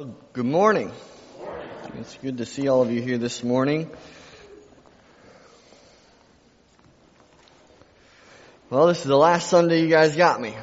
Good morning. It's good to see all of you here this morning. Well, this is the last Sunday you guys got me.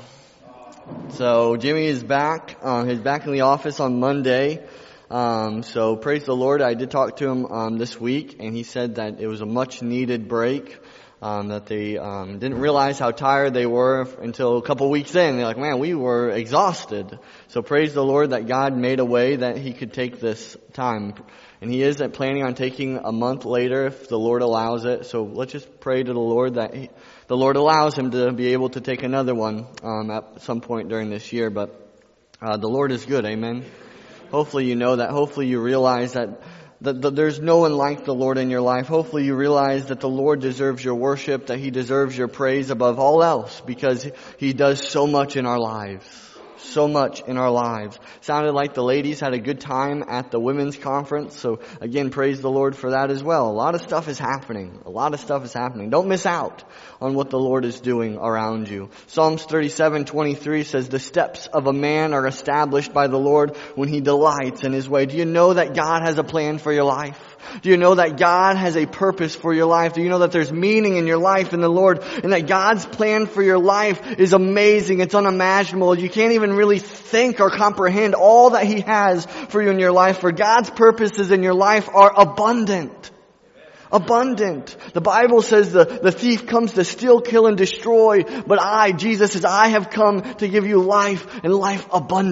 So Jimmy is back. He's back in the office on Monday. So praise the Lord. I did talk to him this week, and he said that it was a much needed break. That they didn't realize how tired they were until a couple weeks in. They're like, man, we were exhausted. So praise the Lord that God made a way that he could take this time. And he is planning on taking a month later if the Lord allows it. So let's just pray to the Lord that the Lord allows him to be able to take another one at some point during this year. But the Lord is good, amen. Hopefully you know that. Hopefully you realize that there's no one like the Lord in your life. Hopefully you realize that the Lord deserves your worship, that he deserves your praise above all else, because he does so much in our lives. So much in our lives. Sounded like the ladies had a good time at the women's conference. So again, praise the Lord for that as well. A lot of stuff is happening. Don't miss out on what the Lord is doing around you. Psalms 37:23 says, the steps of a man are established by the Lord when he delights in his way. Do you know that God has a plan for your life? Do you know that God has a purpose for your life? Do you know that there's meaning in your life in the Lord, and that God's plan for your life is amazing? It's unimaginable. You can't even really think or comprehend all that he has for you in your life. For God's purposes in your life are abundant. Abundant. The Bible says the thief comes to steal, kill, and destroy. But Jesus says, I have come to give you life, and life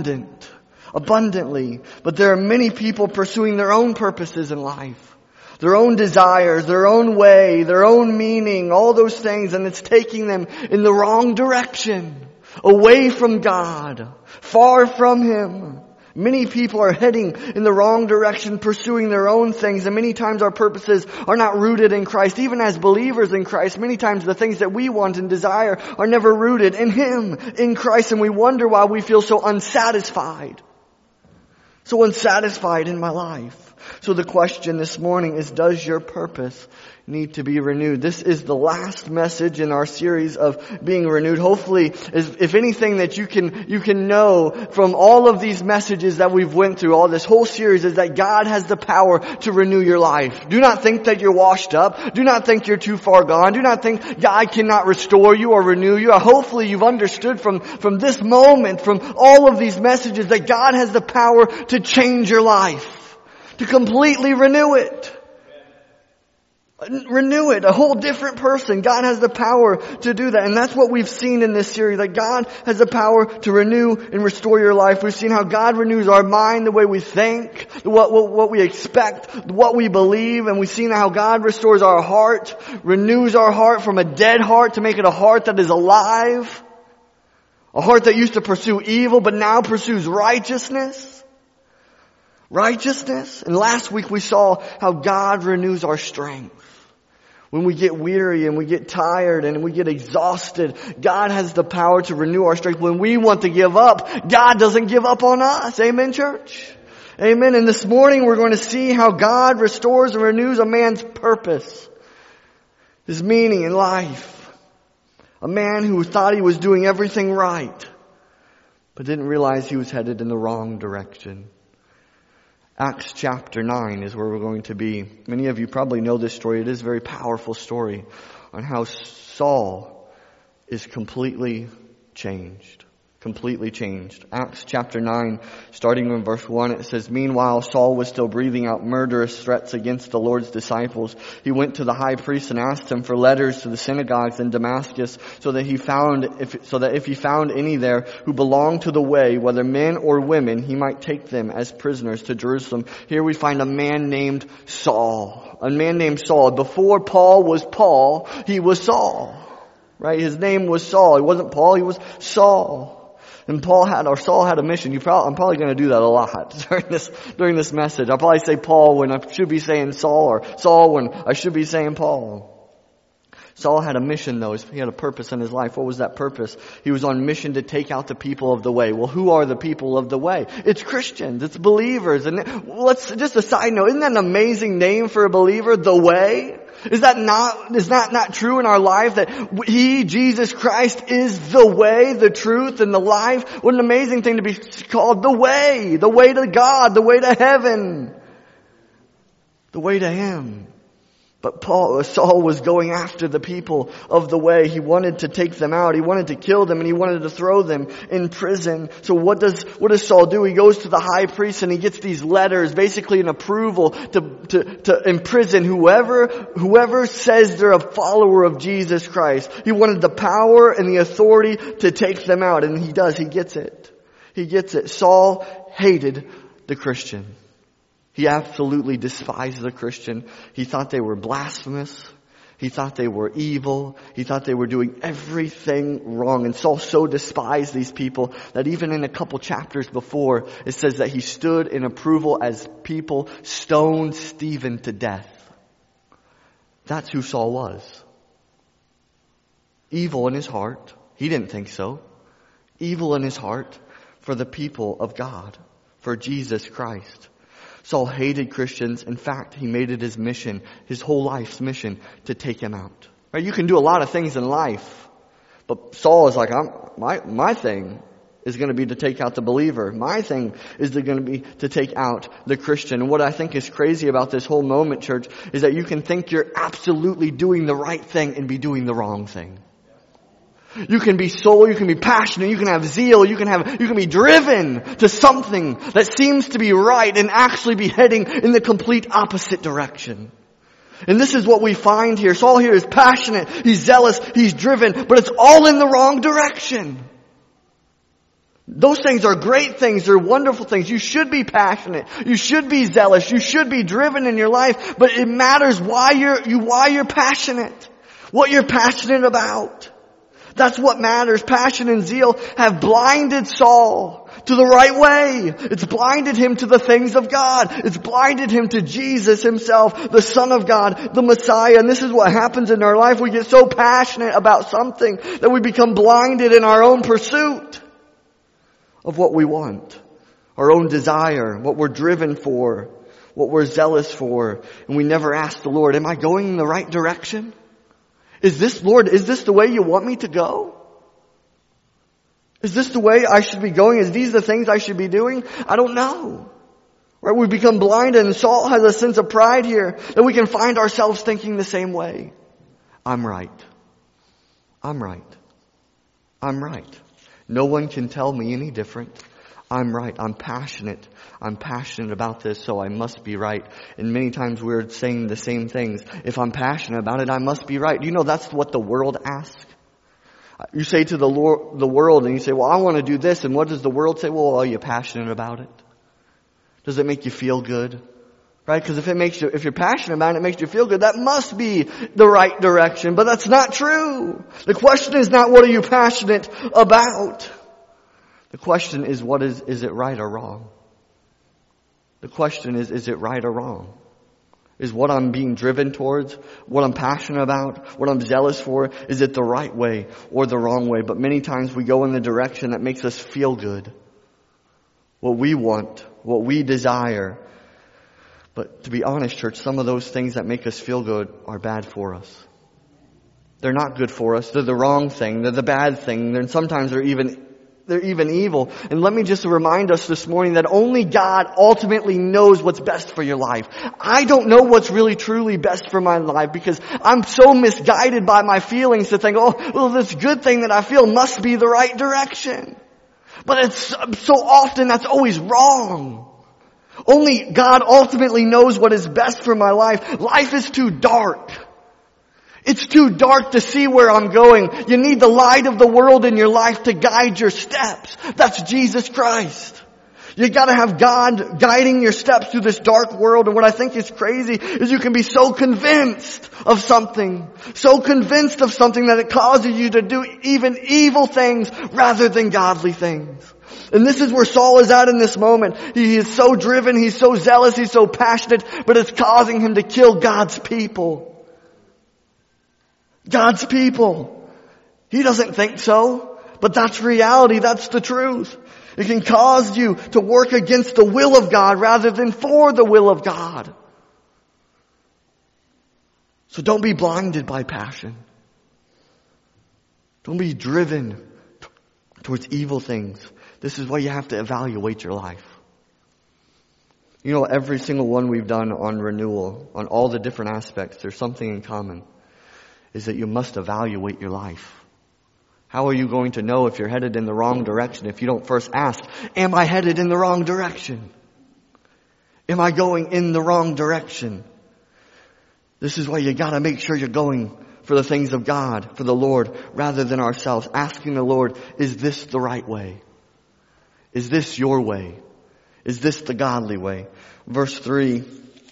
abundantly. But there are many people pursuing their own purposes in life. Their own desires, their own way, their own meaning, all those things, and it's taking them in the wrong direction. Away from God. Far from him. Many people are heading in the wrong direction, pursuing their own things, and many times our purposes are not rooted in Christ. Even as believers in Christ, many times the things that we want and desire are never rooted in him, in Christ, and we wonder why we feel so unsatisfied. So unsatisfied in my life. So the question this morning is, does your purpose need to be renewed? This is the last message in our series of being renewed. Hopefully, if anything that you can know from all of these messages that we've went through, all this whole series, is that God has the power to renew your life. Do not think that you're washed up. Do not think you're too far gone. Do not think God cannot restore you or renew you. Hopefully you've understood from this moment, from all of these messages, that God has the power to change your life. To completely renew it. Renew it. A whole different person. God has the power to do that. And that's what we've seen in this series. That God has the power to renew and restore your life. We've seen how God renews our mind, the way we think, what we expect, what we believe. And we've seen how God restores our heart. Renews our heart from a dead heart to make it a heart that is alive. A heart that used to pursue evil but now pursues righteousness. And last week we saw how God renews our strength. When we get weary and we get tired and we get exhausted, God has the power to renew our strength. When we want to give up, God doesn't give up on us. Amen, church? Amen. And this morning we're going to see how God restores and renews a man's purpose. His meaning in life. A man who thought he was doing everything right, but didn't realize he was headed in the wrong direction. Acts chapter 9 is where we're going to be. Many of you probably know this story. It is a very powerful story on how Saul is completely changed. Acts chapter 9, starting in verse 1, it says, Meanwhile, Saul was still breathing out murderous threats against the Lord's disciples. He went to the high priest and asked him for letters to the synagogues in Damascus, so that if he found any there who belonged to the way, whether men or women, he might take them as prisoners to Jerusalem. Here we find a man named Saul. Before Paul was Paul, he was Saul. Right? His name was Saul. He wasn't Paul, he was Saul. And Saul had a mission. I'm probably going to do that a lot during this message. I'll probably say Paul when I should be saying Saul, or Saul when I should be saying Paul. Saul had a mission though. He had a purpose in his life. What was that purpose? He was on mission to take out the people of the way. Well, who are the people of the way? It's Christians. It's believers. And just a side note, isn't that an amazing name for a believer? The way? Is that not true in our life that He, Jesus Christ, is the way, the truth, and the life? What an amazing thing to be called the way to God, the way to heaven, the way to Him. But Saul was going after the people of the way. He wanted to take them out. He wanted to kill them, and he wanted to throw them in prison. So what does Saul do? He goes to the high priest and he gets these letters, basically an approval to imprison whoever says they're a follower of Jesus Christ. He wanted the power and the authority to take them out, and he does. He gets it. He gets it. Saul hated the Christian. He absolutely despised the Christian. He thought they were blasphemous. He thought they were evil. He thought they were doing everything wrong. And Saul so despised these people that even in a couple chapters before, it says that he stood in approval as people stoned Stephen to death. That's who Saul was. Evil in his heart. He didn't think so. Evil in his heart for the people of God, for Jesus Christ. Saul hated Christians. In fact, he made it his mission, his whole life's mission, to take him out. Right? You can do a lot of things in life, but Saul is like, my thing is going to be to take out the believer. My thing is going to be to take out the Christian. And what I think is crazy about this whole moment, church, is that you can think you're absolutely doing the right thing and be doing the wrong thing. You can be soul, you can be passionate, you can have zeal, you can be driven to something that seems to be right and actually be heading in the complete opposite direction. And this is what we find here. Saul here is passionate, he's zealous, he's driven, but it's all in the wrong direction. Those things are great things, they're wonderful things. You should be passionate, you should be zealous, you should be driven in your life, but it matters why you're passionate, what you're passionate about. That's what matters. Passion and zeal have blinded Saul to the right way. It's blinded him to the things of God. It's blinded him to Jesus Himself, the Son of God, the Messiah. And this is what happens in our life. We get so passionate about something that we become blinded in our own pursuit of what we want, our own desire, what we're driven for, what we're zealous for. And we never ask the Lord, am I going in the right direction? Lord, is this the way you want me to go? Is this the way I should be going? Is these the things I should be doing? I don't know. Right? We become blinded, and Saul has a sense of pride here that we can find ourselves thinking the same way. I'm right. I'm right. I'm right. No one can tell me any different. I'm right. I'm passionate. I'm passionate about this, so I must be right. And many times we're saying the same things. If I'm passionate about it, I must be right. You know, that's what the world asks. You say to the world, and you say, well, I want to do this. And what does the world say? Well, are you passionate about it? Does it make you feel good? Right? Because if you're passionate about it, it makes you feel good. That must be the right direction. But that's not true. The question is not what are you passionate about? The question is, is it right or wrong? The question is it right or wrong? Is what I'm being driven towards, what I'm passionate about, what I'm zealous for, is it the right way or the wrong way? But many times we go in the direction that makes us feel good. What we want, what we desire. But to be honest, church, some of those things that make us feel good are bad for us. They're not good for us. They're the wrong thing. They're the bad thing. And sometimes they're even evil. And let me just remind us this morning that only God ultimately knows what's best for your life. I don't know what's really truly best for my life because I'm so misguided by my feelings to think, oh, well, this good thing that I feel must be the right direction. But it's so often that's always wrong. Only God ultimately knows what is best for my life. Life is too dark. It's too dark to see where I'm going. You need the light of the world in your life to guide your steps. That's Jesus Christ. You gotta have God guiding your steps through this dark world. And what I think is crazy is you can be so convinced of something that it causes you to do even evil things rather than godly things. And this is where Saul is at in this moment. He is so driven, he's so zealous, he's so passionate, but it's causing him to kill God's people. God's people. He doesn't think so, but that's reality. That's the truth. It can cause you to work against the will of God rather than for the will of God. So don't be blinded by passion. Don't be driven towards evil things. This is why you have to evaluate your life. You know, every single one we've done on renewal, on all the different aspects, there's something in common, is that you must evaluate your life. How are you going to know if you're headed in the wrong direction if you don't first ask, am I headed in the wrong direction? Am I going in the wrong direction? This is why you gotta make sure you're going for the things of God, for the Lord, rather than ourselves. Asking the Lord, is this the right way? Is this your way? Is this the godly way? Verse 3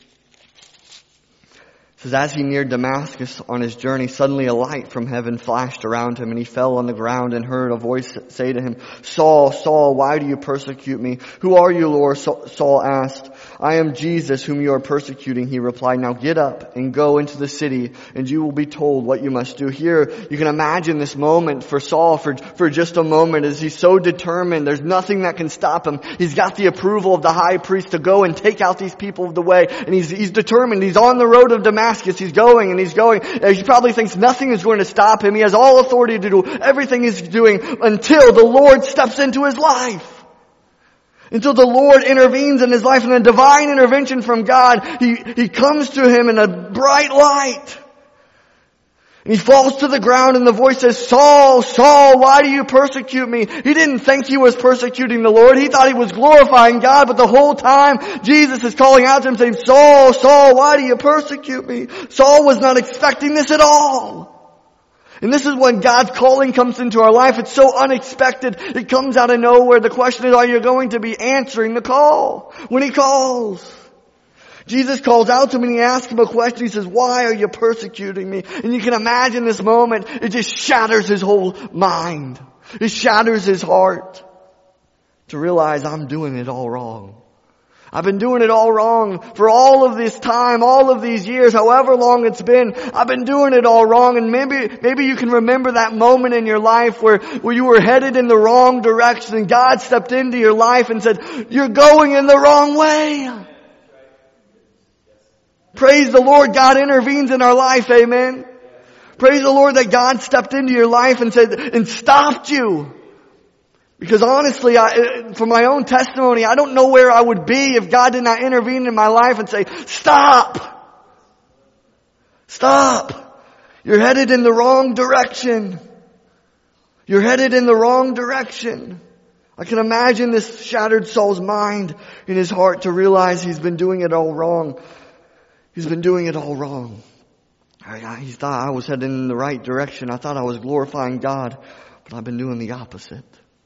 says, as he neared Damascus on his journey, suddenly a light from heaven flashed around him, and he fell on the ground and heard a voice say to him, Saul, Saul, why do you persecute me? Who are you, Lord? Saul asked. I am Jesus whom you are persecuting, he replied. Now get up and go into the city, and you will be told what you must do. Here, you can imagine this moment for Saul for just a moment, as he's so determined. There's nothing that can stop him. He's got the approval of the high priest to go and take out these people of the way, and he's determined. He's on the road of Damascus. He's going and he's going. He probably thinks nothing is going to stop him. He has all authority to do everything he's doing until the Lord steps into his life. Until the Lord intervenes in his life, and a divine intervention from God, he comes to him in a bright light. And he falls to the ground, and the voice says, Saul, Saul, why do you persecute me? He didn't think he was persecuting the Lord. He thought he was glorifying God, but the whole time Jesus is calling out to him saying, Saul, Saul, why do you persecute me? Saul was not expecting this at all. And this is when God's calling comes into our life. It's so unexpected. It comes out of nowhere. The question is, are you going to be answering the call when he calls? Jesus calls out to him and he asks him a question. He says, why are you persecuting me? And you can imagine this moment. It just shatters his whole mind. It shatters his heart to realize I'm doing it all wrong. I've been doing it all wrong for all of this time, all of these years, however long it's been. I've been doing it all wrong. And maybe you can remember that moment in your life where you were headed in the wrong direction, and God stepped into your life and said, you're going in the wrong way. Praise the Lord, God intervenes in our life, amen. Praise the Lord that God stepped into your life and said, and stopped you. Because honestly, from my own testimony, I don't know where I would be if God did not intervene in my life and say, stop! Stop! You're headed in the wrong direction. You're headed in the wrong direction. I can imagine this shattered Saul's mind in his heart to realize he's been doing it all wrong. He's been doing it all wrong. He thought I was heading in the right direction. I thought I was glorifying God, but I've been doing the opposite.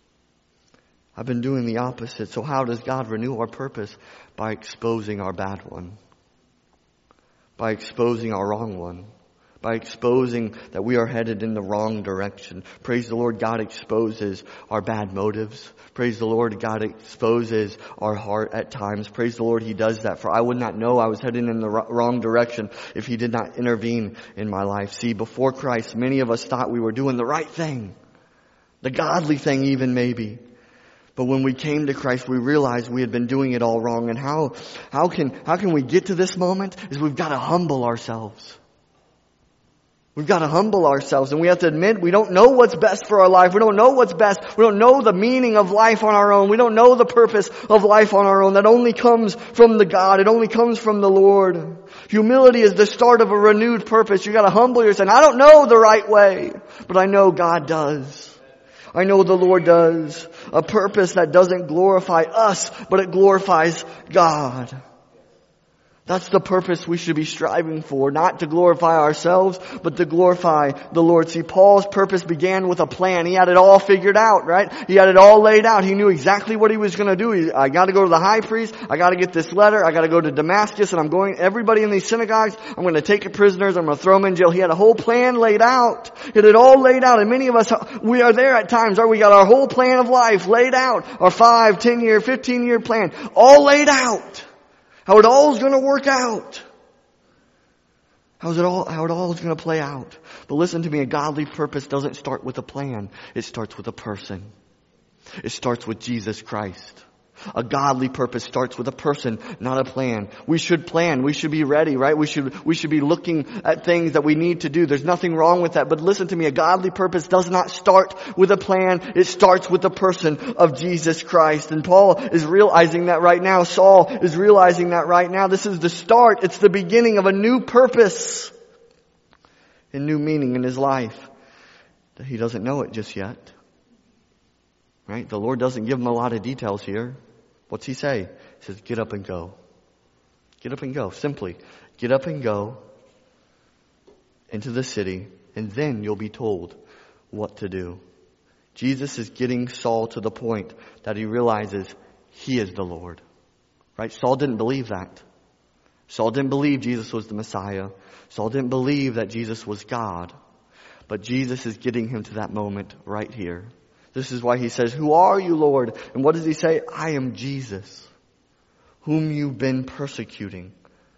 I've been doing the opposite. So how does God renew our purpose? By exposing our bad one. By exposing our wrong one. By exposing that we are headed in the wrong direction. Praise the Lord, God exposes our bad motives. Praise the Lord, God exposes our heart at times. Praise the Lord, He does that. For I would not know I was heading in the wrong direction if He did not intervene in my life. See, before Christ, many of us thought we were doing the right thing. The godly thing even maybe. But when we came to Christ, we realized we had been doing it all wrong. And how can we get to this moment? Is we've got to humble ourselves. We've got to humble ourselves, and we have to admit we don't know what's best for our life. We don't know what's best. We don't know the meaning of life on our own. We don't know the purpose of life on our own. That only comes from the God. It only comes from the Lord. Humility is the start of a renewed purpose. You got to humble yourself. I don't know the right way, but I know God does. I know the Lord does. A purpose that doesn't glorify us, but it glorifies God. That's the purpose we should be striving for, not to glorify ourselves, but to glorify the Lord. See, Paul's purpose began with a plan. He had it all figured out, right? He had it all laid out. He knew exactly what he was going to do. I got to go to the high priest. I got to get this letter. I got to go to Damascus, and everybody in these synagogues, I'm going to take it prisoners. I'm going to throw them in jail. He had a whole plan laid out. He had it all laid out. And many of us, we are there at times, right? We got our whole plan of life laid out. Our 5, 10-year, 15-year plan, all laid out. How it all is going to work out. How it all is going to play out. But listen to me, a godly purpose doesn't start with a plan. It starts with a person. It starts with Jesus Christ. A godly purpose starts with a person, not a plan. We should plan. We should be ready, right? We should be looking at things that we need to do. There's nothing wrong with that. But listen to me, a godly purpose does not start with a plan. It starts with the person of Jesus Christ. And Paul is realizing that right now. Saul is realizing that right now. This is the start. It's the beginning of a new purpose, a new meaning in his life. That he doesn't know it just yet. Right? The Lord doesn't give him a lot of details here. What's he say? He says, get up and go. Get up and go. Simply, get up and go into the city, and then you'll be told what to do. Jesus is getting Saul to the point that he realizes he is the Lord. Right? Saul didn't believe that. Saul didn't believe Jesus was the Messiah. Saul didn't believe that Jesus was God. But Jesus is getting him to that moment right here. This is why he says, who are you, Lord? And what does he say? I am Jesus, whom you've been persecuting.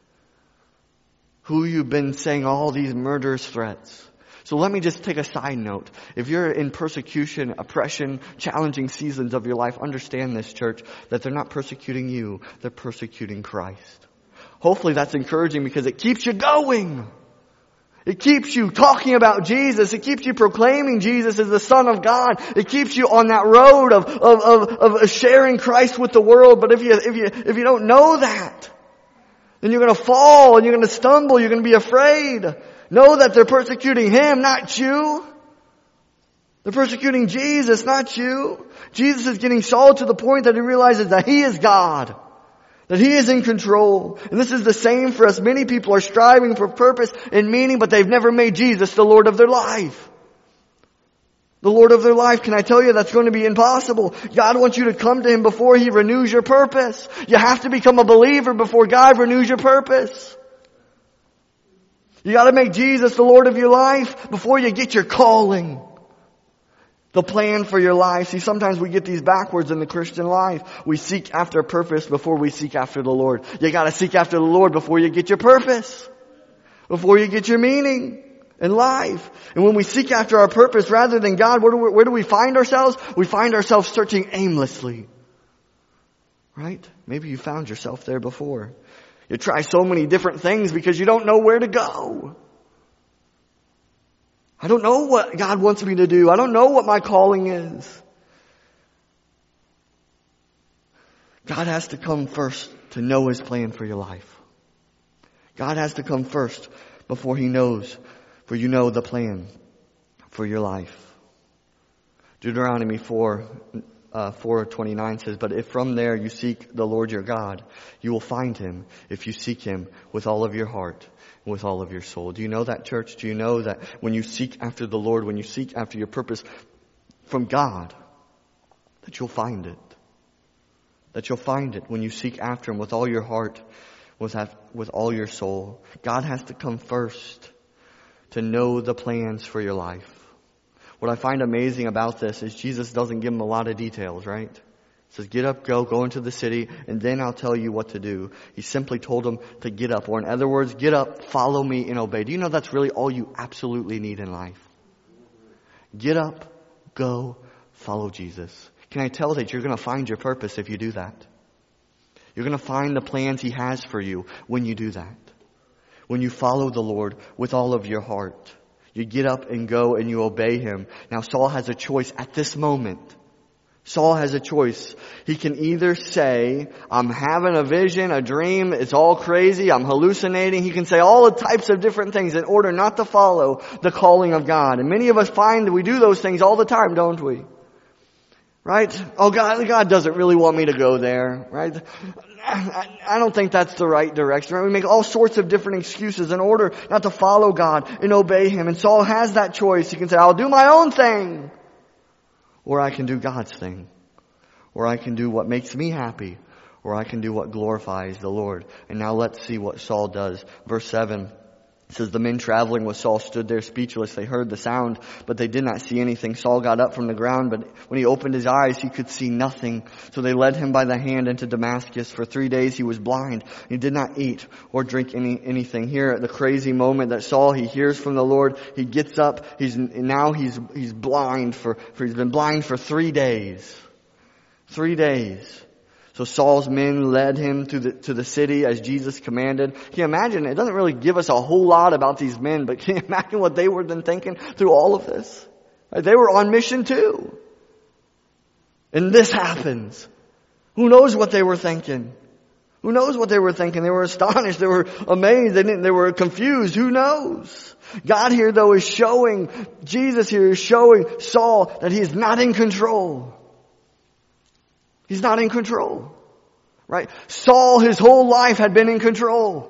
Who you've been saying all these murderous threats. So let me just take a side note. If you're in persecution, oppression, challenging seasons of your life, understand this, church, that they're not persecuting you, they're persecuting Christ. Hopefully that's encouraging because it keeps you going. It keeps you talking about Jesus. It keeps you proclaiming Jesus as the Son of God. It keeps you on that road of sharing Christ with the world. But if you don't know that, then you're going to fall and you're going to stumble. You're going to be afraid. Know that they're persecuting Him, not you. They're persecuting Jesus, not you. Jesus is getting Saul to the point that he realizes that He is God. That He is in control. And this is the same for us. Many people are striving for purpose and meaning, but they've never made Jesus the Lord of their life. The Lord of their life. Can I tell you that's going to be impossible? God wants you to come to Him before He renews your purpose. You have to become a believer before God renews your purpose. You got to make Jesus the Lord of your life before you get your calling. The plan for your life. See, sometimes we get these backwards in the Christian life. We seek after a purpose before we seek after the Lord. You gotta seek after the Lord before you get your purpose. Before you get your meaning in life. And when we seek after our purpose rather than God, where do we find ourselves? We find ourselves searching aimlessly. Right? Maybe you found yourself there before. You try so many different things because you don't know where to go. I don't know what God wants me to do. I don't know what my calling is. God has to come first to know His plan for your life. God has to come first before He knows, for you know the plan for your life. Deuteronomy 4:29 says, but if from there you seek the Lord your God, you will find Him if you seek Him with all of your heart. With all of your soul. Do you know that, church? Do you know that when you seek after the Lord, when you seek after your purpose from God, that you'll find it? That you'll find it when you seek after Him with all your heart, with all your soul. God has to come first to know the plans for your life. What I find amazing about this is Jesus doesn't give him a lot of details, right? He says, get up, go into the city, and then I'll tell you what to do. He simply told him to get up. Or in other words, get up, follow me, and obey. Do you know that's really all you absolutely need in life? Get up, go, follow Jesus. Can I tell that you're going to find your purpose if you do that? You're going to find the plans He has for you when you do that. When you follow the Lord with all of your heart. You get up and go and you obey Him. Now Saul has a choice at this moment. Saul has a choice. He can either say, I'm having a vision, a dream, it's all crazy, I'm hallucinating. He can say all the types of different things in order not to follow the calling of God. And many of us find that we do those things all the time, don't we? Right? Oh, God doesn't really want me to go there, right? I don't think that's the right direction. Right? We make all sorts of different excuses in order not to follow God and obey Him. And Saul has that choice. He can say, I'll do my own thing. Or I can do God's thing. Or I can do what makes me happy. Or I can do what glorifies the Lord. And now let's see what Saul does. Verse 7 says, the men traveling with Saul stood there speechless. They heard the sound, but they did not see anything. Saul got up from the ground, but when he opened his eyes, he could see nothing. So they led him by the hand into Damascus. For 3 days he was blind. He did not eat or drink anything. Here at the crazy moment that Saul, he hears from the Lord. He gets up. He's blind he's been blind for 3 days. 3 days. So Saul's men led him to the city as Jesus commanded. Can you imagine? It doesn't really give us a whole lot about these men, but can you imagine what they were then thinking through all of this? Right? They were on mission too. And this happens. Who knows what they were thinking? Who knows what they were thinking? They were astonished. They were amazed. They were confused. Who knows? God here though is showing, Jesus here is showing Saul that he is not in control. He's not in control. Right? Saul, his whole life had been in control.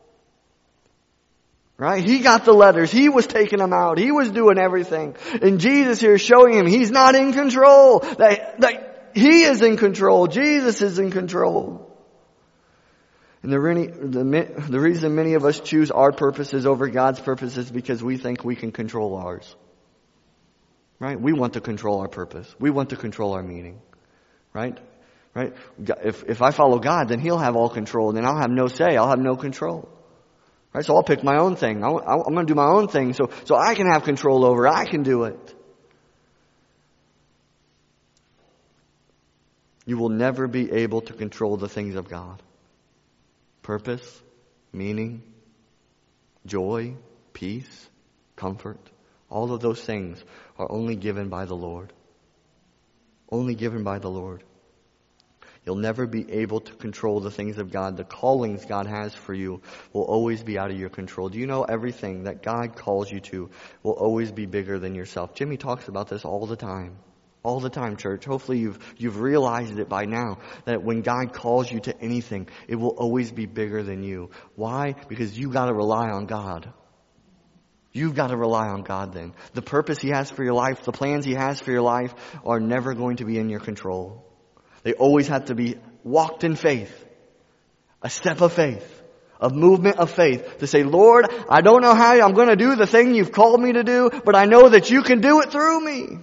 Right? He got the letters. He was taking them out. He was doing everything. And Jesus here is showing him he's not in control. That he is in control. Jesus is in control. And the reason many of us choose our purposes over God's purposes is because we think we can control ours. Right? We want to control our purpose. We want to control our meaning. Right? Right? If I follow God, then He'll have all control. And then I'll have no say. I'll have no control. Right? So I'll pick my own thing. I'm going to do my own thing so I can have control over it. I can do it. You will never be able to control the things of God. Purpose, meaning, joy, peace, comfort. All of those things are only given by the Lord. Only given by the Lord. You'll never be able to control the things of God. The callings God has for you will always be out of your control. Do you know everything that God calls you to will always be bigger than yourself? Jimmy talks about this all the time. All the time, church. Hopefully you've realized it by now that when God calls you to anything, it will always be bigger than you. Why? Because you got to rely on God. You've got to rely on God then. The purpose He has for your life, the plans He has for your life are never going to be in your control. They always have to be walked in faith. A step of faith. A movement of faith. To say, Lord, I don't know how I'm going to do the thing You've called me to do, but I know that You can do it through me.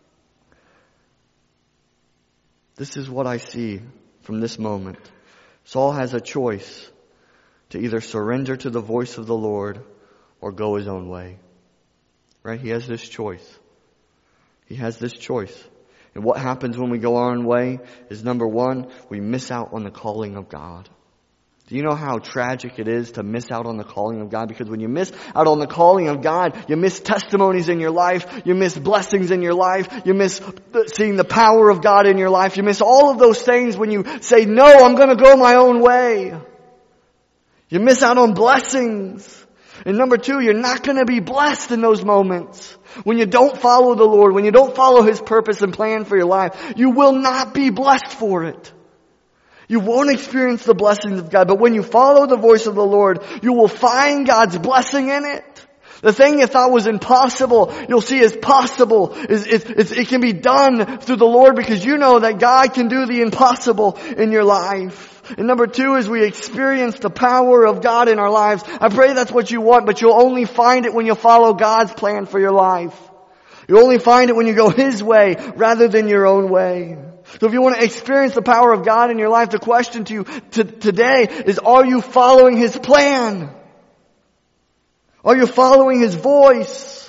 This is what I see from this moment. Saul has a choice to either surrender to the voice of the Lord or go his own way. Right? He has this choice. He has this choice. And what happens when we go our own way is, number one, we miss out on the calling of God. Do you know how tragic it is to miss out on the calling of God? Because when you miss out on the calling of God, you miss testimonies in your life, you miss blessings in your life, you miss seeing the power of God in your life, you miss all of those things when you say, no, I'm going to go my own way. You miss out on blessings. And number two, you're not going to be blessed in those moments. When you don't follow the Lord, when you don't follow His purpose and plan for your life, you will not be blessed for it. You won't experience the blessings of God, but when you follow the voice of the Lord, you will find God's blessing in it. The thing you thought was impossible, you'll see is possible. It can be done through the Lord because you know that God can do the impossible in your life. And number two is we experience the power of God in our lives. I pray that's what you want, but you'll only find it when you follow God's plan for your life. You'll only find it when you go His way rather than your own way. So if you want to experience the power of God in your life, the question to you today is, are you following His plan? Are you following His voice?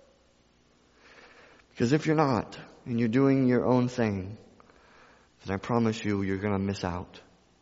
Because if you're not, and you're doing your own thing, then I promise you, you're going to miss out.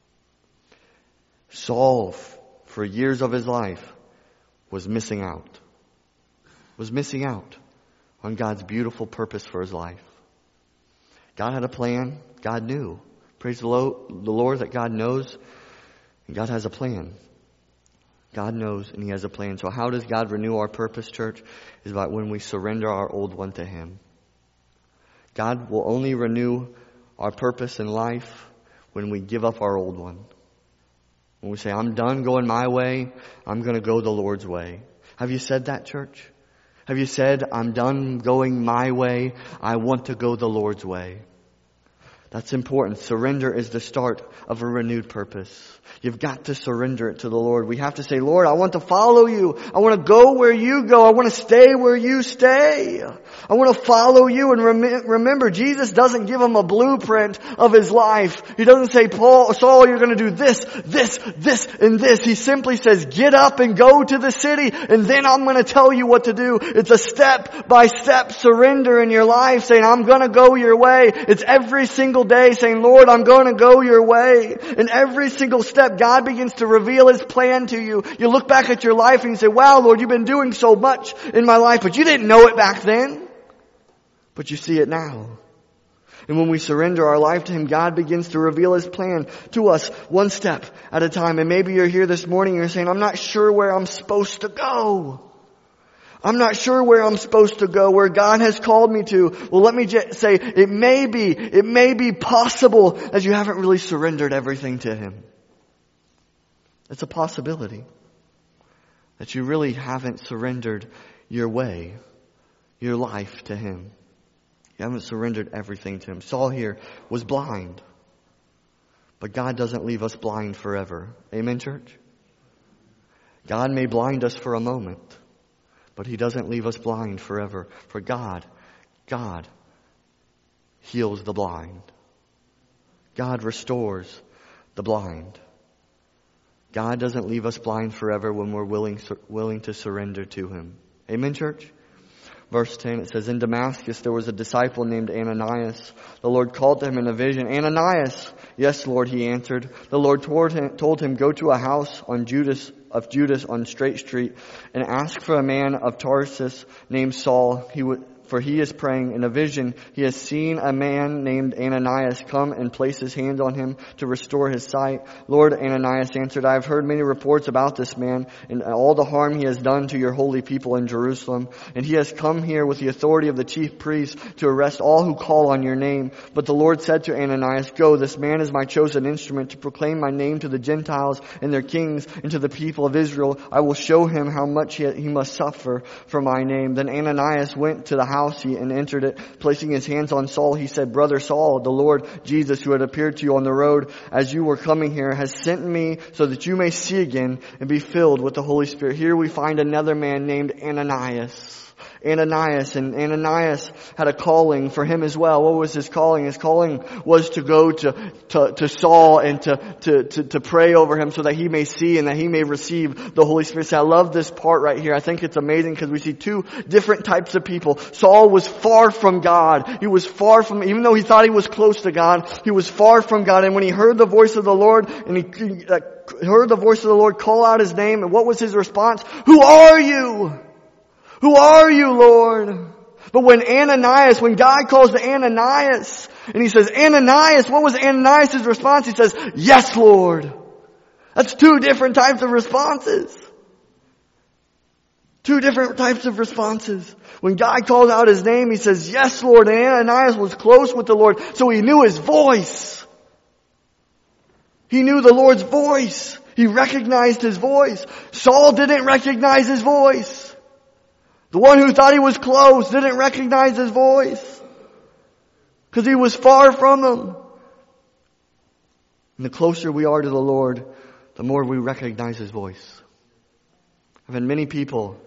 Saul, for years of his life, was missing out. Was missing out on God's beautiful purpose for his life. God had a plan. God knew. Praise the Lord that God knows and God has a plan. God knows and He has a plan. So how does God renew our purpose, church? Is about when we surrender our old one to Him. God will only renew our purpose in life when we give up our old one. When we say, I'm done going my way, I'm going to go the Lord's way. Have you said that, church? Have you said, I'm done going my way, I want to go the Lord's way? That's important. Surrender is the start of a renewed purpose. You've got to surrender it to the Lord. We have to say, Lord, I want to follow You. I want to go where You go. I want to stay where You stay. I want to follow You. And remember, Jesus doesn't give him a blueprint of his life. He doesn't say, Saul, you're going to do this, and this. He simply says, get up and go to the city, and then I'm going to tell you what to do. It's a step-by-step surrender in your life, saying, I'm going to go your way. It's every single single day saying, Lord, I'm going to go your way. And every single step, God begins to reveal His plan to you. You look back at your life and you say, wow, Lord, you've been doing so much in my life, but you didn't know it back then. But you see it now. And when we surrender our life to Him, God begins to reveal His plan to us one step at a time. And maybe you're here this morning and you're saying, I'm not sure where I'm supposed to go. I'm not sure where I'm supposed to go, where God has called me to. Well, let me just say, it may be possible that you haven't really surrendered everything to Him. It's a possibility that you really haven't surrendered your way, your life to Him. You haven't surrendered everything to Him. Saul here was blind. But God doesn't leave us blind forever. Amen, church? God may blind us for a moment, but He doesn't leave us blind forever. For God heals the blind. God restores the blind. God doesn't leave us blind forever when we're willing to surrender to Him. Amen, church? Verse 10, it says, in Damascus there was a disciple named Ananias. The Lord called to him in a vision, Ananias. Yes, Lord, he answered. The Lord told him, go to a house on Judas on Straight Street and ask for a man of Tarsus named Saul. For he is praying. In a vision, he has seen a man named Ananias come and place his hand on him to restore his sight. Lord, Ananias answered, I have heard many reports about this man and all the harm he has done to your holy people in Jerusalem. And he has come here with the authority of the chief priests to arrest all who call on your name. But the Lord said to Ananias, go, this man is my chosen instrument to proclaim my name to the Gentiles and their kings and to the people of Israel. I will show him how much he must suffer for my name. Then Ananias went to the house and entered it. Placing his hands on Saul, he said, Brother Saul, the Lord Jesus, who had appeared to you on the road as you were coming here, has sent me so that you may see again and be filled with the Holy Spirit. Here we find another man named Ananias. And Ananias had a calling for him as well. What was his calling? His calling was to go to Saul and to pray over him so that he may see and that he may receive the Holy Spirit. So I love this part right here. I think it's amazing because we see two different types of people. Saul was far from God. He was far from, even though he thought he was close to God, he was far from God. And when he heard the voice of the Lord and he heard the voice of the Lord call out his name, and what was his response? Who are you? Who are you, Lord? But when God calls to Ananias, and he says, Ananias, what was Ananias' response? He says, yes, Lord. That's two different types of responses. Two different types of responses. When God calls out his name, he says, yes, Lord. And Ananias was close with the Lord, so he knew his voice. He knew the Lord's voice. He recognized his voice. Saul didn't recognize his voice. The one who thought he was close didn't recognize his voice because he was far from him. And the closer we are to the Lord, the more we recognize his voice. I've had many people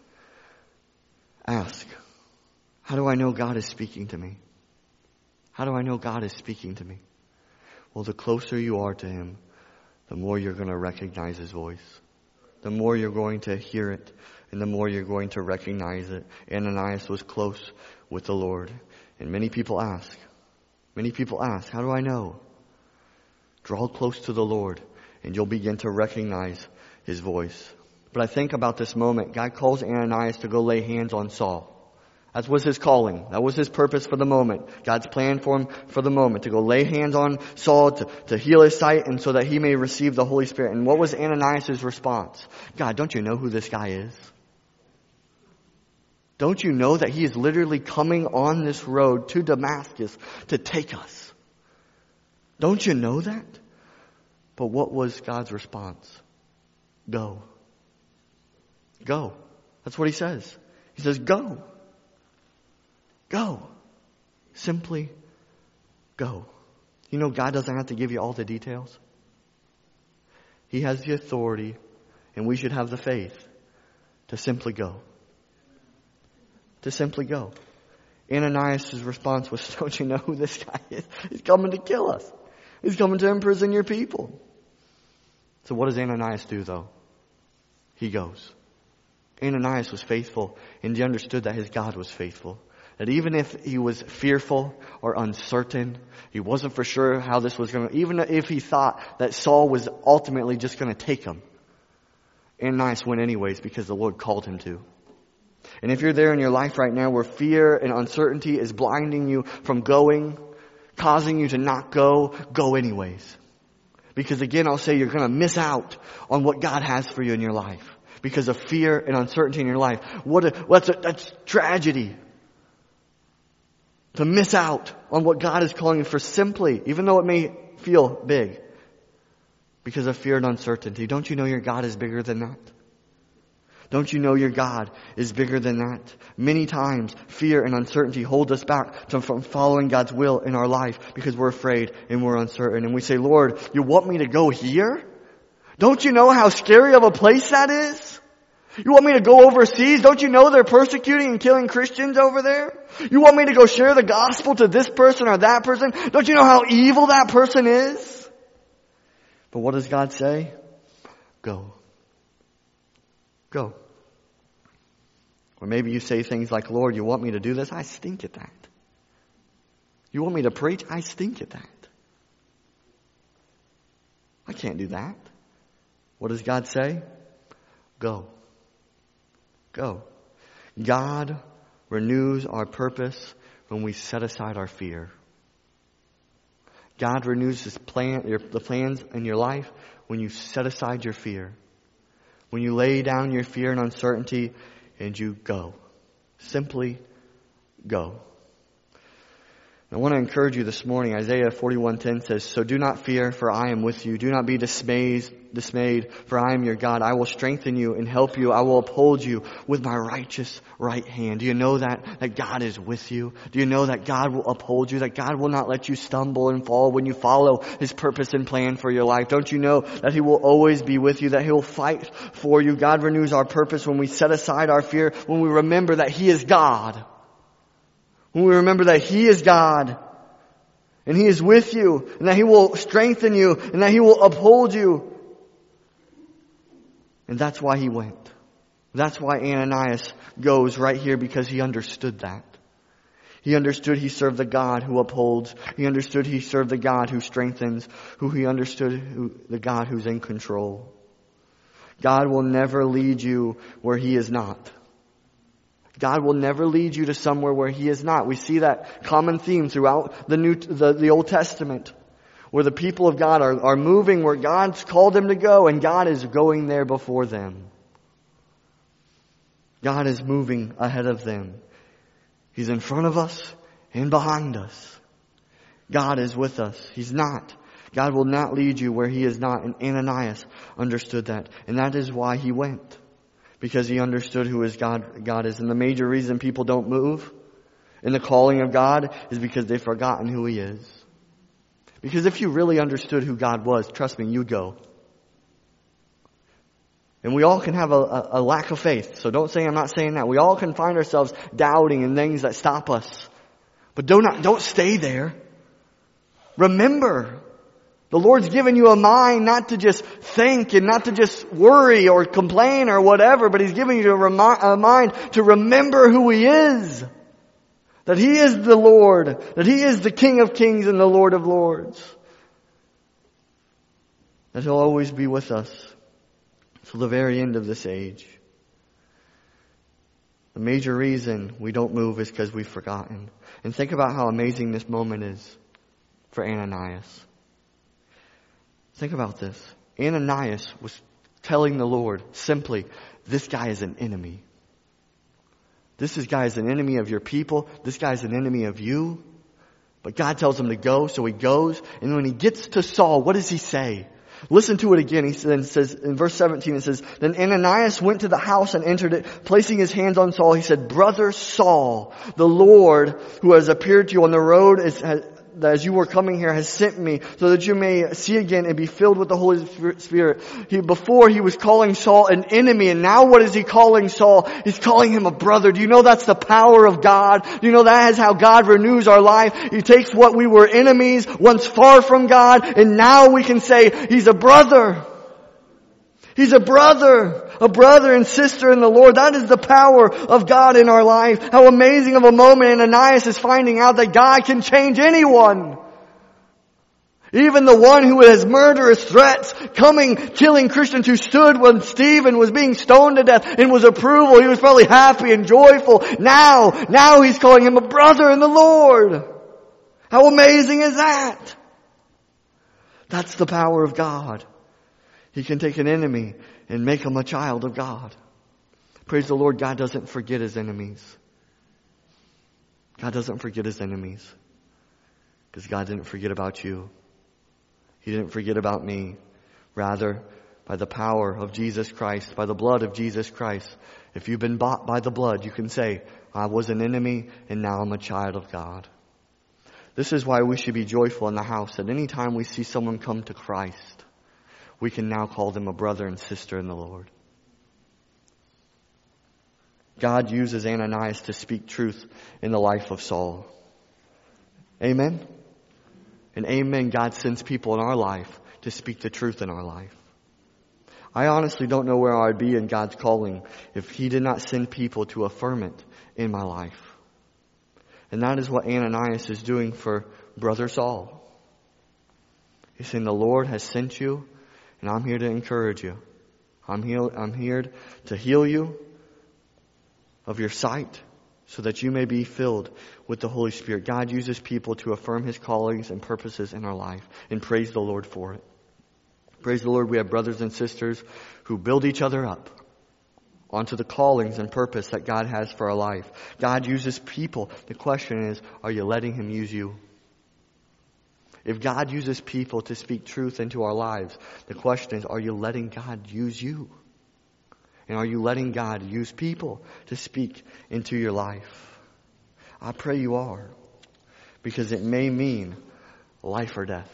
ask, how do I know God is speaking to me? How do I know God is speaking to me? Well, the closer you are to him, the more you're going to recognize his voice. The more you're going to hear it, and the more you're going to recognize it. Ananias was close with the Lord. And many people ask, how do I know? Draw close to the Lord, and you'll begin to recognize his voice. But I think about this moment. God calls Ananias to go lay hands on Saul. That was his calling. That was his purpose for the moment. God's plan for him for the moment. To go lay hands on Saul, to heal his sight, and so that he may receive the Holy Spirit. And what was Ananias' response? God, don't you know who this guy is? Don't you know that he is literally coming on this road to Damascus to take us? Don't you know that? But what was God's response? Go. Go. That's what he says. He says, go. Go. Simply go. You know, God doesn't have to give you all the details. He has the authority, and we should have the faith to simply go. To simply go. Ananias' response was, don't you know who this guy is? He's coming to kill us. He's coming to imprison your people. So what does Ananias do, though? He goes. Ananias was faithful, and he understood that his God was faithful. That even if he was fearful or uncertain, he wasn't for sure how this was going to, even if he thought that Saul was ultimately just going to take him, Ananias went anyways because the Lord called him to. And if you're there in your life right now where fear and uncertainty is blinding you from going, causing you to not go, go anyways. Because again, I'll say you're going to miss out on what God has for you in your life because of fear and uncertainty in your life. That's tragedy. To miss out on what God is calling you for simply, even though it may feel big, because of fear and uncertainty. Don't you know your God is bigger than that? Don't you know your God is bigger than that? Many times, fear and uncertainty hold us back from following God's will in our life because we're afraid and we're uncertain. And we say, Lord, you want me to go here? Don't you know how scary of a place that is? You want me to go overseas? Don't you know they're persecuting and killing Christians over there? You want me to go share the gospel to this person or that person? Don't you know how evil that person is? But what does God say? Go. Go. Or maybe you say things like, Lord, you want me to do this? I stink at that. You want me to preach? I stink at that. I can't do that. What does God say? Go. Go. God renews our purpose when we set aside our fear. God renews the plans in your life when you set aside your fear. When you lay down your fear and uncertainty and you go. Simply go. I want to encourage you this morning. Isaiah 41:10 says, so do not fear, for I am with you. Do not be dismayed, for I am your God. I will strengthen you and help you. I will uphold you with my righteous right hand. Do you know that God is with you? Do you know that God will uphold you? That God will not let you stumble and fall when you follow His purpose and plan for your life? Don't you know that He will always be with you? That He will fight for you? God renews our purpose when we set aside our fear, when we remember that He is God. When we remember that He is God, and He is with you, and that He will strengthen you, and that He will uphold you. And that's why He went. That's why Ananias goes right here, because he understood that. He understood he served the God who upholds. He understood he served the God who strengthens. He understood the God who's in control. God will never lead you where He is not. God will never lead you to somewhere where He is not. We see that common theme throughout the Old Testament, where the people of God are moving where God's called them to go, and God is going there before them. God is moving ahead of them. He's in front of us and behind us. God is with us. He's not. God will not lead you where He is not. And Ananias understood that. And that is why he went. Because he understood who his God is. And the major reason people don't move in the calling of God is because they've forgotten who He is. Because if you really understood who God was, trust me, you'd go. And we all can have a lack of faith. So don't say I'm not saying that. We all can find ourselves doubting in things that stop us. But don't stay there. Remember, the Lord's given you a mind not to just think and not to just worry or complain or whatever, but He's given you a mind to remember who He is. That He is the Lord. That He is the King of Kings and the Lord of Lords. That He'll always be with us till the very end of this age. The major reason we don't move is because we've forgotten. And think about how amazing this moment is for Ananias. Think about this. Ananias was telling the Lord simply, this guy is an enemy. This guy is an enemy of your people. This guy is an enemy of you. But God tells him to go, so he goes. And when he gets to Saul, what does he say? Listen to it again. He then says, in verse 17, it says, then Ananias went to the house and entered it. Placing his hands on Saul, he said, Brother Saul, the Lord who has appeared to you on the road as you were coming here has sent me so that you may see again and be filled with the Holy Spirit. Before he was calling Saul an enemy, and now what is he calling Saul? He's calling him a brother. Do you know that's the power of God? Do you know that is how God renews our life? He takes what we were enemies, once far from God, and now we can say, He's a brother. He's a brother. A brother and sister in the Lord. That is the power of God in our life. How amazing of a moment Ananias is finding out that God can change anyone. Even the one who has murderous threats, killing Christians, who stood when Stephen was being stoned to death and was approval. He was probably happy and joyful. Now he's calling him a brother in the Lord. How amazing is that? That's the power of God. He can take an enemy and make him a child of God. Praise the Lord, God doesn't forget His enemies. God doesn't forget His enemies. Because God didn't forget about you. He didn't forget about me. Rather, by the power of Jesus Christ, by the blood of Jesus Christ, if you've been bought by the blood, you can say, I was an enemy and now I'm a child of God. This is why we should be joyful in the house that any time we see someone come to Christ, we can now call them a brother and sister in the Lord. God uses Ananias to speak truth in the life of Saul. Amen? And amen, God sends people in our life to speak the truth in our life. I honestly don't know where I'd be in God's calling if He did not send people to affirm it in my life. And that is what Ananias is doing for Brother Saul. He's saying, the Lord has sent you, and I'm here to encourage you. I'm here to heal you of your sight, so that you may be filled with the Holy Spirit. God uses people to affirm His callings and purposes in our life. And praise the Lord for it. Praise the Lord, we have brothers and sisters who build each other up onto the callings and purpose that God has for our life. God uses people. The question is, are you letting Him use you? If God uses people to speak truth into our lives, the question is, are you letting God use you? And are you letting God use people to speak into your life? I pray you are. Because it may mean life or death.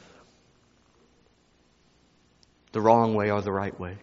The wrong way or the right way.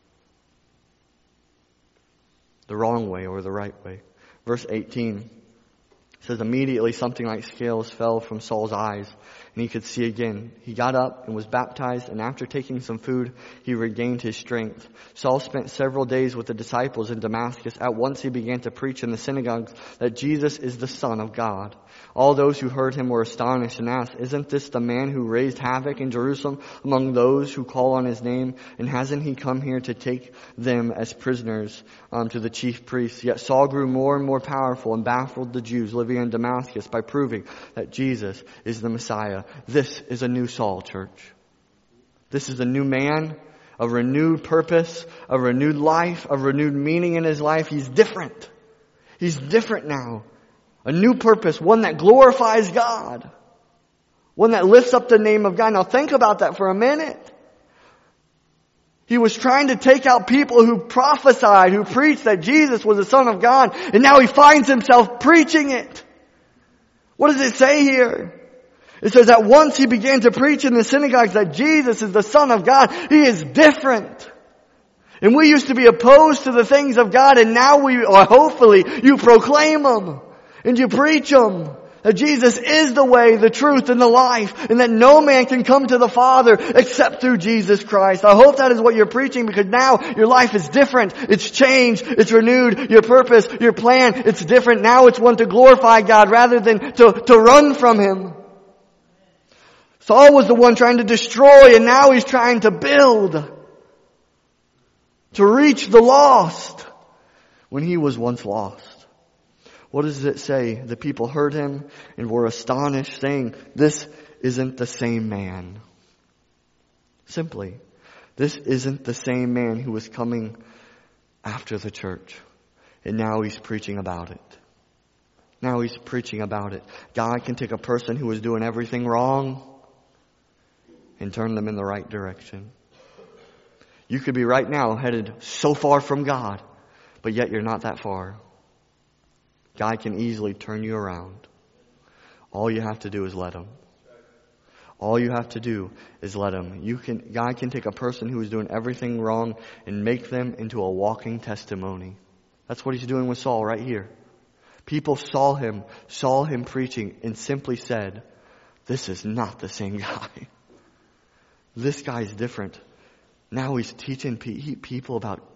The wrong way or the right way. Verse 18 says, immediately something like scales fell from Saul's eyes, and he could see again. He got up and was baptized, and after taking some food, he regained his strength. Saul spent several days with the disciples in Damascus. At once he began to preach in the synagogues that Jesus is the Son of God. All those who heard him were astonished and asked, isn't this the man who raised havoc in Jerusalem among those who call on his name? And hasn't he come here to take them as prisoners to the chief priests? Yet Saul grew more and more powerful and baffled the Jews living in Damascus by proving that Jesus is the Messiah. This is a new Saul, church. This is a new man, a renewed purpose, a renewed life, a renewed meaning in his life. He's different. He's different now. A new purpose, one that glorifies God. One that lifts up the name of God. Now think about that for a minute. He was trying to take out people who prophesied, who preached that Jesus was the Son of God, and now he finds himself preaching it. What does it say here? It says that once he began to preach in the synagogues that Jesus is the Son of God. He is different. And we used to be opposed to the things of God, and now hopefully you proclaim them. And you preach them. That Jesus is the way, the truth, and the life. And that no man can come to the Father except through Jesus Christ. I hope that is what you're preaching, because now your life is different. It's changed. It's renewed. Your purpose, your plan, it's different. Now it's one to glorify God rather than to run from Him. Saul was the one trying to destroy, and now he's trying to build. To reach the lost when he was once lost. What does it say? The people heard him and were astonished, saying, this isn't the same man. Simply, this isn't the same man who was coming after the church. And now he's preaching about it. Now he's preaching about it. God can take a person who is doing everything wrong and turn them in the right direction. You could be right now headed so far from God, but yet you're not that far. God can easily turn you around. All you have to do is let Him. All you have to do is let Him. God can take a person who is doing everything wrong and make them into a walking testimony. That's what He's doing with Saul right here. People saw him preaching, and simply said, this is not the same guy. This guy's different. Now he's teaching people about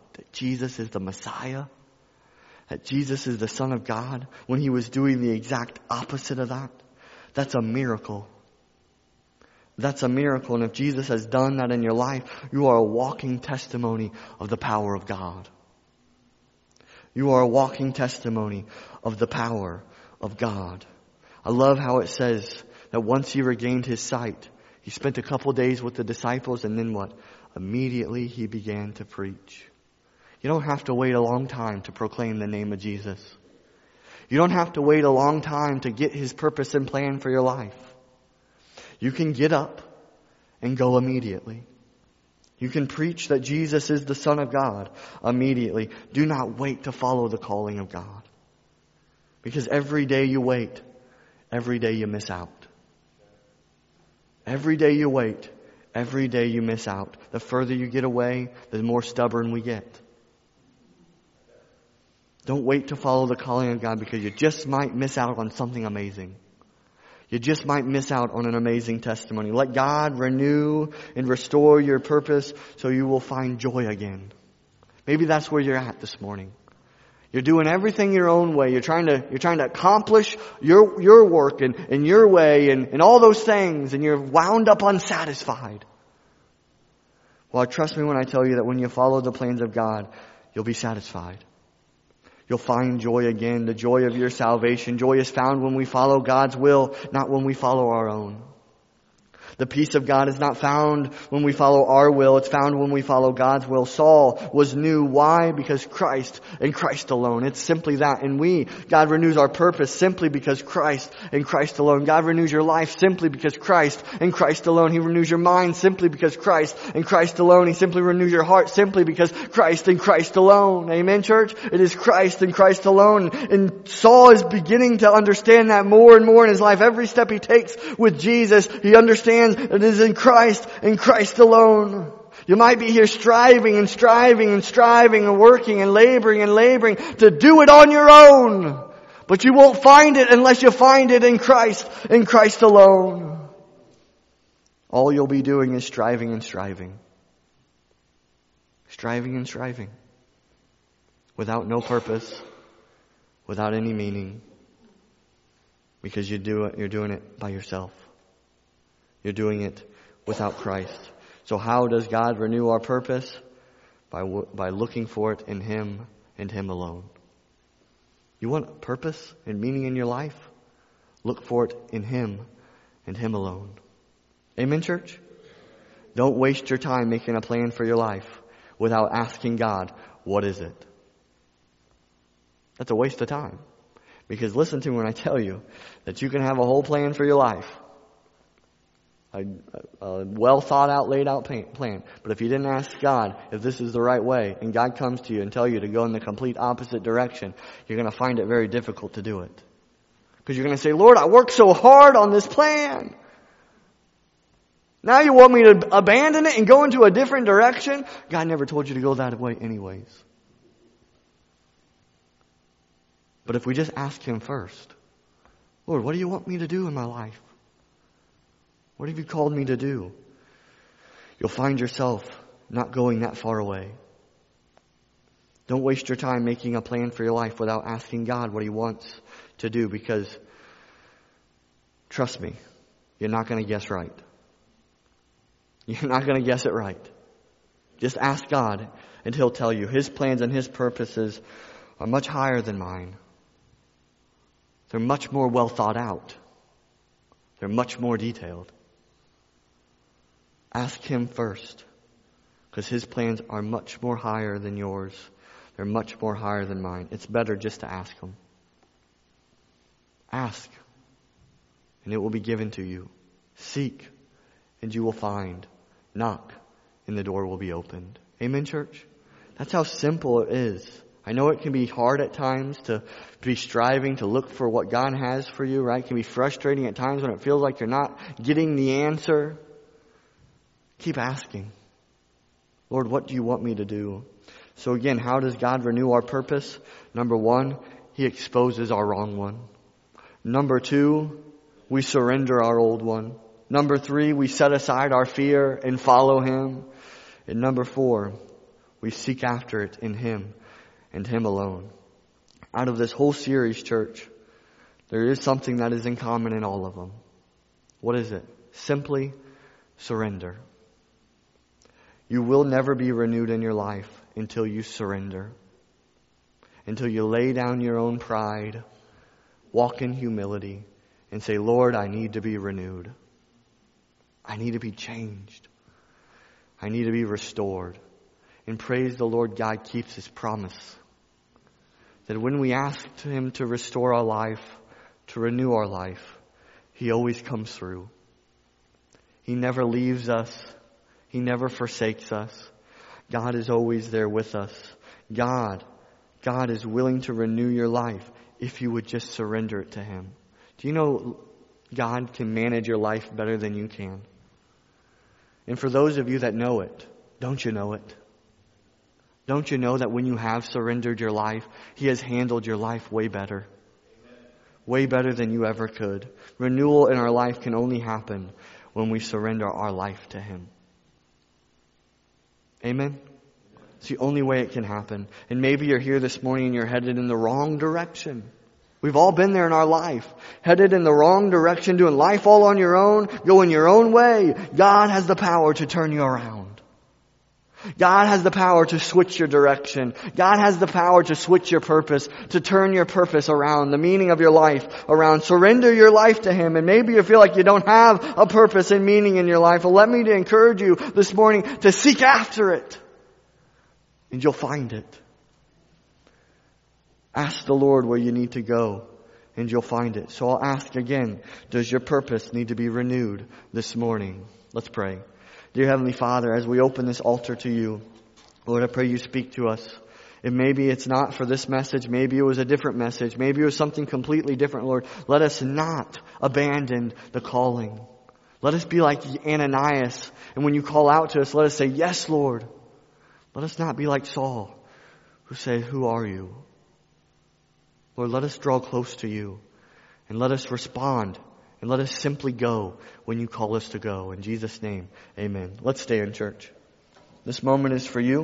that Jesus is the Messiah, that Jesus is the Son of God, when he was doing the exact opposite of that, that's a miracle. That's a miracle. And if Jesus has done that in your life, you are a walking testimony of the power of God. You are a walking testimony of the power of God. I love how it says that once he regained his sight, he spent a couple days with the disciples, and then what? Immediately he began to preach. You don't have to wait a long time to proclaim the name of Jesus. You don't have to wait a long time to get his purpose and plan for your life. You can get up and go immediately. You can preach that Jesus is the Son of God immediately. Do not wait to follow the calling of God. Because every day you wait, every day you miss out. Every day you wait, every day you miss out. The further you get away, the more stubborn we get. Don't wait to follow the calling of God, because you just might miss out on something amazing. You just might miss out on an amazing testimony. Let God renew and restore your purpose so you will find joy again. Maybe that's where you're at this morning. You're doing everything your own way. You're trying to accomplish your work and your way and all those things, and you're wound up unsatisfied. Well, trust me when I tell you that when you follow the plans of God, you'll be satisfied. You'll find joy again, the joy of your salvation. Joy is found when we follow God's will, not when we follow our own. The peace of God is not found when we follow our will. It's found when we follow God's will. Saul was new. Why? Because Christ and Christ alone. It's simply that. And God renews our purpose simply because Christ and Christ alone. God renews your life simply because Christ and Christ alone. He renews your mind simply because Christ and Christ alone. He simply renews your heart simply because Christ and Christ alone. Amen, church? It is Christ and Christ alone. And Saul is beginning to understand that more and more in his life. Every step he takes with Jesus, he understands it is in Christ and Christ alone. You might be here striving and working and laboring to do it on your own. But you won't find it unless you find it in Christ alone. All you'll be doing is striving and striving. Striving and striving. Without no purpose. Without any meaning. Because you're doing it by yourself. You're doing it without Christ. So how does God renew our purpose? By looking for it in Him and Him alone. You want purpose and meaning in your life? Look for it in Him and Him alone. Amen, church? Don't waste your time making a plan for your life without asking God, what is it? That's a waste of time. Because listen to me when I tell you that you can have a whole plan for your life. A well thought out, laid out plan. But if you didn't ask God if this is the right way, and God comes to you and tell you to go in the complete opposite direction, you're going to find it very difficult to do it. Because you're going to say, Lord, I worked so hard on this plan. Now you want me to abandon it and go into a different direction? God never told you to go that way anyways. But if we just ask Him first, Lord, what do you want me to do in my life? What have you called me to do? You'll find yourself not going that far away. Don't waste your time making a plan for your life without asking God what He wants to do, because trust me, you're not going to guess right. You're not going to guess it right. Just ask God and He'll tell you. His plans and His purposes are much higher than mine. They're much more well thought out. They're much more detailed. Ask Him first, because His plans are much more higher than yours. They're much more higher than mine. It's better just to ask Him. Ask, and it will be given to you. Seek, and you will find. Knock, and the door will be opened. Amen, church? That's how simple it is. I know it can be hard at times to be striving to look for what God has for you, right? It can be frustrating at times when it feels like you're not getting the answer. Keep asking. Lord, what do you want me to do? So again, how does God renew our purpose? Number 1, He exposes our wrong one. Number 2, we surrender our old one. Number 3, we set aside our fear and follow Him. And number 4, We seek after it in Him and Him alone. Out of this whole series, church, there is something that is in common in all of them. What is it? Simply surrender. You will never be renewed in your life until you surrender. Until you lay down your own pride, walk in humility, and say, Lord, I need to be renewed. I need to be changed. I need to be restored. And praise the Lord, God keeps His promise. That when we ask Him to restore our life, to renew our life, He always comes through. He never leaves us. He never forsakes us. God is always there with us. God is willing to renew your life if you would just surrender it to Him. Do you know God can manage your life better than you can? And for those of you that know it, don't you know it? Don't you know that when you have surrendered your life, He has handled your life way better? Way better than you ever could. Renewal in our life can only happen when we surrender our life to Him. Amen? It's the only way it can happen. And maybe you're here this morning and you're headed in the wrong direction. We've all been there in our life. Headed in the wrong direction, doing life all on your own, going your own way. God has the power to turn you around. God has the power to switch your direction. God has the power to switch your purpose, to turn your purpose around, the meaning of your life around. Surrender your life to Him. And maybe you feel like you don't have a purpose and meaning in your life. Well, let me encourage you this morning to seek after it. And you'll find it. Ask the Lord where you need to go, and you'll find it. So I'll ask again, does your purpose need to be renewed this morning? Let's pray. Dear Heavenly Father, as we open this altar to You, Lord, I pray You speak to us. And maybe it's not for this message. Maybe it was a different message. Maybe it was something completely different, Lord. Let us not abandon the calling. Let us be like Ananias. And when You call out to us, let us say, yes, Lord. Let us not be like Saul, who said, who are You? Lord, let us draw close to You, and let us respond, and let us simply go when You call us to go. In Jesus' name, amen. Let's stay in church. This moment is for you.